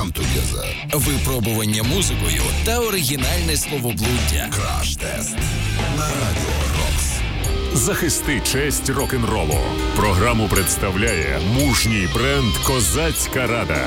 Come Together. Випробування музикою та оригінальне словоблуддя. Краш-тест на Радіо Рокс. Захисти честь рок-н-ролу. Програму представляє мужній бренд «Козацька Рада».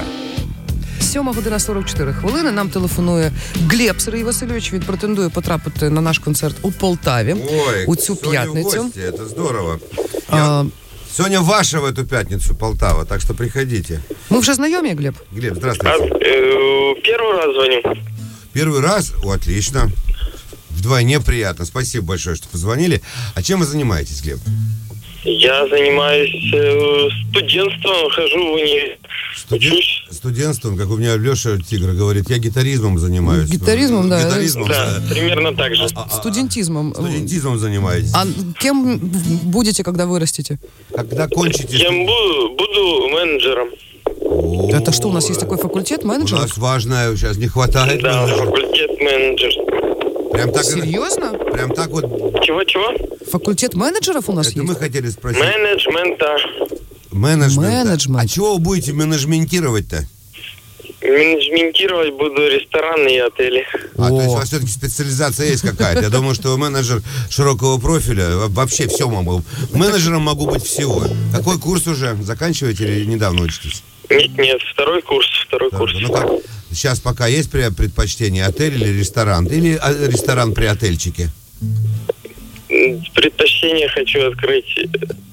7:44. Нам телефонує Глеб Сергій Васильович. Він претендує потрапити на наш концерт у Полтаві у цю п'ятницю. Гости, это здорово. Сегодня ваша в эту пятницу Полтава, так что приходите. Мы уже знакомы, Глеб? Глеб, здравствуйте. Первый раз звоню. Первый раз? Отлично. Вдвойне приятно. Спасибо большое, что позвонили. А чем вы занимаетесь, Глеб? Я занимаюсь студентством, хожу в универ. Студентством, как у меня Леша Тигр говорит, я гитаризмом занимаюсь. Гитаризмом, да. Гитаризмом, да, примерно так же. Студентизмом. Студентизмом занимаетесь. А кем будете, когда вырастете? Когда кончите? Кем буду менеджером. Это что, у нас есть такой факультет менеджеров? У нас важное сейчас не хватает. Да, менеджеров. факультет менеджер. Прям так. Серьезно? Прям так вот. Чего? Факультет менеджеров у нас Это есть? мы хотели спросить. Менеджмента. А чего вы будете менеджментировать-то? Менеджментировать буду рестораны и отели. То есть у вас все-таки специализация есть какая-то. Я думаю, что вы менеджер широкого профиля. Вообще все могу. Менеджером могу быть всего. Какой курс уже? Заканчиваете или недавно учитесь? Нет, второй курс. Ну как, сейчас пока есть предпочтение отель или ресторан? Или ресторан при отельчике? Предпочтение хочу открыть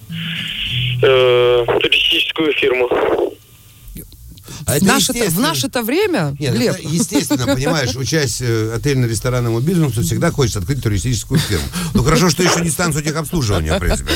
туристическую фирму. В наше-то время, Нет, Глеб? это естественно, понимаешь, учась отельно-ресторанному бизнесу, всегда хочется открыть туристическую фирму. Ну, хорошо, что еще не станцию техобслуживания, в принципе.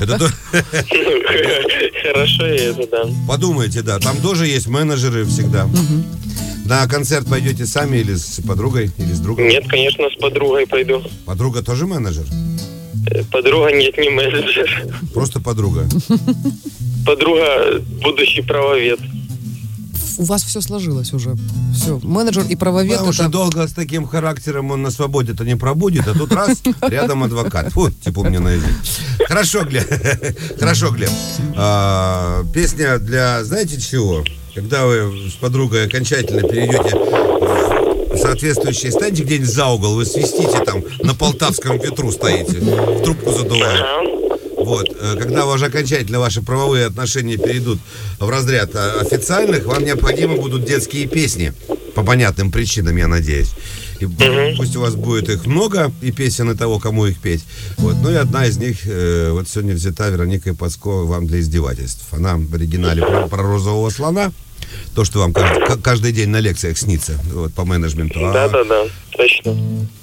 Хорошо, и это, да. Подумайте, да, там тоже есть менеджеры всегда. На концерт пойдете сами или с подругой, или с другом? Нет, конечно, с подругой пойду. Подруга тоже менеджер? Подруга нет, не менеджер. Просто подруга. Подруга будущий правовед. У вас все сложилось уже. Все, менеджер и правовед. Потому что долго с таким характером он на свободе-то не пробудет, а тут раз, рядом адвокат. Фу, типа у меня на язык. Хорошо, Глеб. Песня для, знаете чего? Когда вы с подругой окончательно перейдете в соответствующий станете где-нибудь за угол, вы свистите там, на полтавском ветру стоите, в трубку задуваете. Вот, когда уже окончательно ваши правовые отношения перейдут в разряд официальных, вам необходимы будут детские песни. По понятным причинам, я надеюсь. И пусть у вас будет их много, и песен, и того, кому их петь. Вот. Ну и одна из них, вот сегодня взята Вероникой Пацко вам для издевательств. Она в оригинале про розового слона. То, что вам каждый день на лекциях снится, вот, по менеджменту. Да, точно.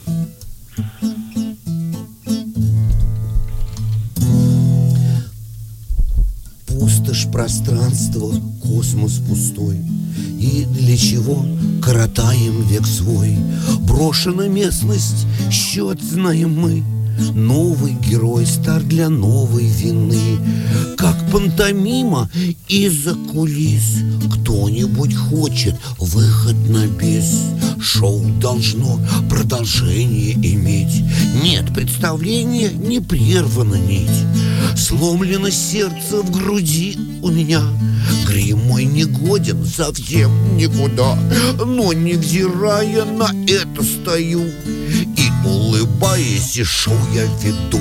Пустошь пространства, космос пустой. И для чего коротаем век свой? Брошена местность, счет знаем мы. Новый герой стар для новой вины. Как пантомима из-за кулис. Кто-нибудь хочет выход на бис. Шоу должно продолжение иметь. Нет представления, не прервана нить. Сломлено сердце в груди у меня. Грим мой не годен совсем никуда. Но невзирая на это стою и, улыбаясь, и шоу я веду.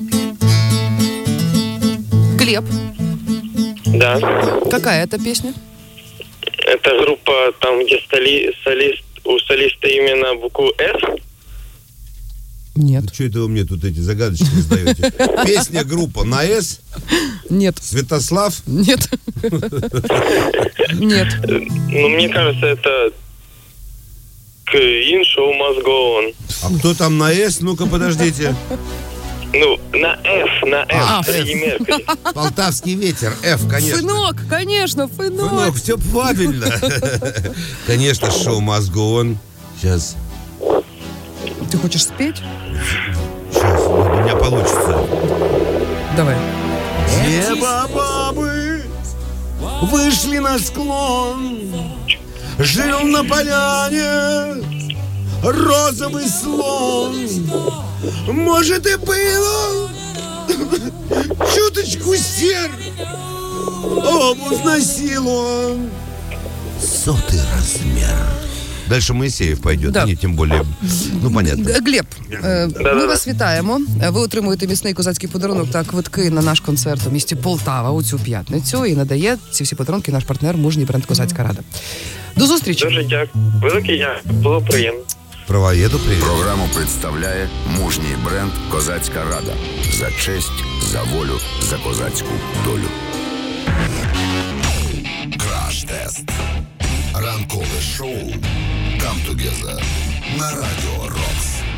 Глеб. Да. Какая это песня? Это группа, там, где у солиста именно букву «С». Нет. Что это вы мне тут эти загадочки задаете? Песня, группа на «С»? Нет. Святослав? Нет. Нет. Ну, мне кажется, это Queen Show Must Go On. А кто там на «С»? Ну-ка, подождите. Ну, на F, Фредди Меркьюри. Полтавский ветер, F, конечно. Фынок, конечно, Фынок, все правильно. Конечно, шоу must go on. Сейчас. Ты хочешь спеть? Сейчас, у меня получится. Давай. Две бабы вышли на склон. Жил на поляне розовый слон. Может, и было чуточку сер, обувь носил он 500-й размер. Дальше Моисеев пойдет, Да. они тем более, понятно. Глеб, ми вас вітаємо. Ви отримуєте міцний козацький подарунок та квитки на наш концерт у місті Полтава у цю п'ятницю. І надає ці всі подарунки наш партнер, мужній бренд «Козацька рада». До зустрічі. Дуже дякую. Великий дякую. Було приємно. Правоеду привет. Програму представляє мужній бренд «Козацька рада». За честь, за волю, за козацьку долю. Краш-тест. Ранкове шоу «Come Together» на Радіо Рокс.